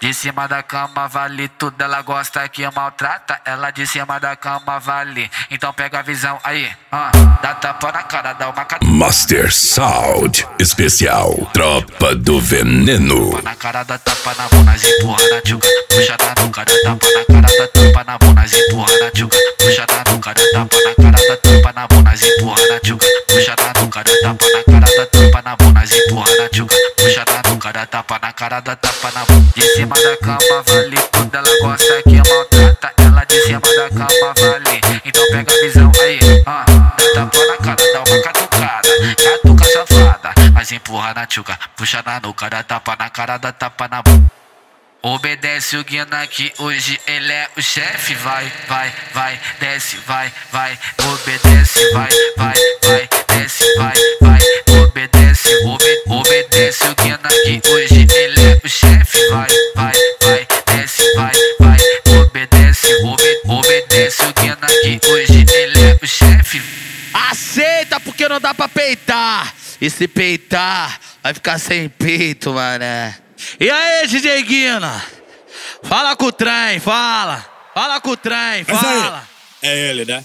De cima da cama vale tudo, ela gosta que maltrata. Ela de cima da cama vale, então pega a visão aí, dá tapa na cara, dá uma Master Sound Especial Tropa do Veneno. tapa na cara, dá tapa na bunda, empurra na tchuca, puxa na nuca, dá tapa na cara, dá tapa na bunda, empurra na tchuca, puxa na nuca, dá tapa na cara, dá tapa na bunda, empurra na tchuca, puxa na nuca, dá tapa na cara, dá tapa na bunda, empurra na tchuca, puxa na nuca, dá tapa na cara, dá tapa na bunda. De cima da cama vale tudo, ela gosta que maltrata. Ela de cima da cama vale, então pega a visão aí, dá tapa na cara, dá uma catucada, catuca safada, mas empurra na tchuca, puxa na nuca, dá tapa na cara, dá tapa na bunda. Obedece o Guina que hoje ele é o chefe. Vai, vai, vai, desce, vai, vai. Obedece, vai, vai, vai, desce, vai, vai. Obedece, obedece o Guina que hoje ele é o chefe. Vai, vai, vai, desce, vai, vai. Obedece, obedece o Guina que hoje ele é o chefe. Aceita porque não dá pra peitar. E se peitar, vai ficar sem peito, mané. E aí, DJ Guina? Fala com o trem, fala. Fala com o trem, fala. É ele, né?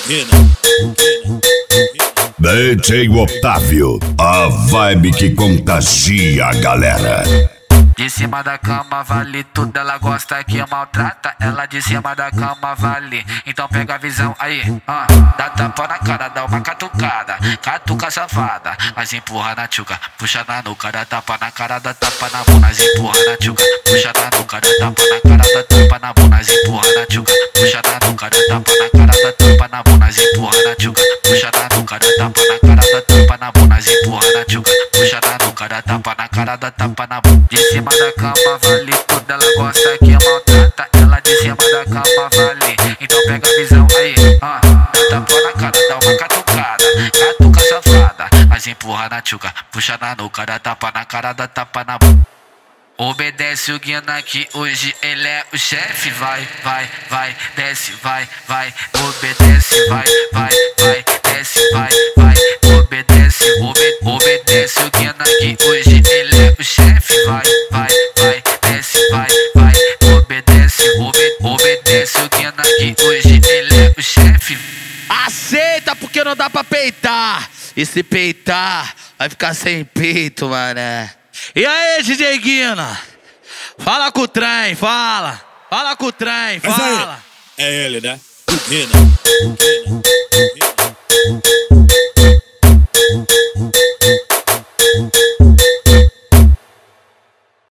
DJ Otávio, a vibe que contagia a galera. De cima da cama vale tudo, ela gosta que maltrata. Ela de cima da cama vale, então pega a visão aí, dá tapa na cara, dá uma catucada, catuca safada, mas empurra na tchuca, puxa na nuca, dá tapa na cara, dá tapa na bunda, empurra na tchuca, puxa na nuca, dá tapa na cara, dá tapa na bunda, empurra na tchuca, puxa na nuca, dá tapa na cara, dá tapa na bunda, empurra na tchuca, puxa na nuca, dá tapa na cara, dá tapa na bunda, empurra na tchuca, puxa na nuca, dá tapa na cara, dá tapa na bunda. De cima da cama vale tudo, ela gosta que maltrata. Ela de cima da cama vale, então pega a visão aí, dá tapa na cara, dá uma catucada, catuca safada, mas empurra na tchuca, puxa na nuca, dá tapa na cara, dá tapa na bunda. Obedece o Guina que hoje ele é o chefe. Vai, vai, vai, desce, vai, vai. Obedece, vai, vai, vai, desce, vai, vai. Obedece, obedece o Guina que hoje ele é o chefe. Vai, vai, vai, desce, vai, vai. Obedece, obedece o Guina que hoje ele é o chefe. Aceita porque não dá pra peitar. E se peitar, vai ficar sem peito, mané. E aí, DJ Guina? Fala com o trem, fala. Fala com o trem, fala. É ele, né?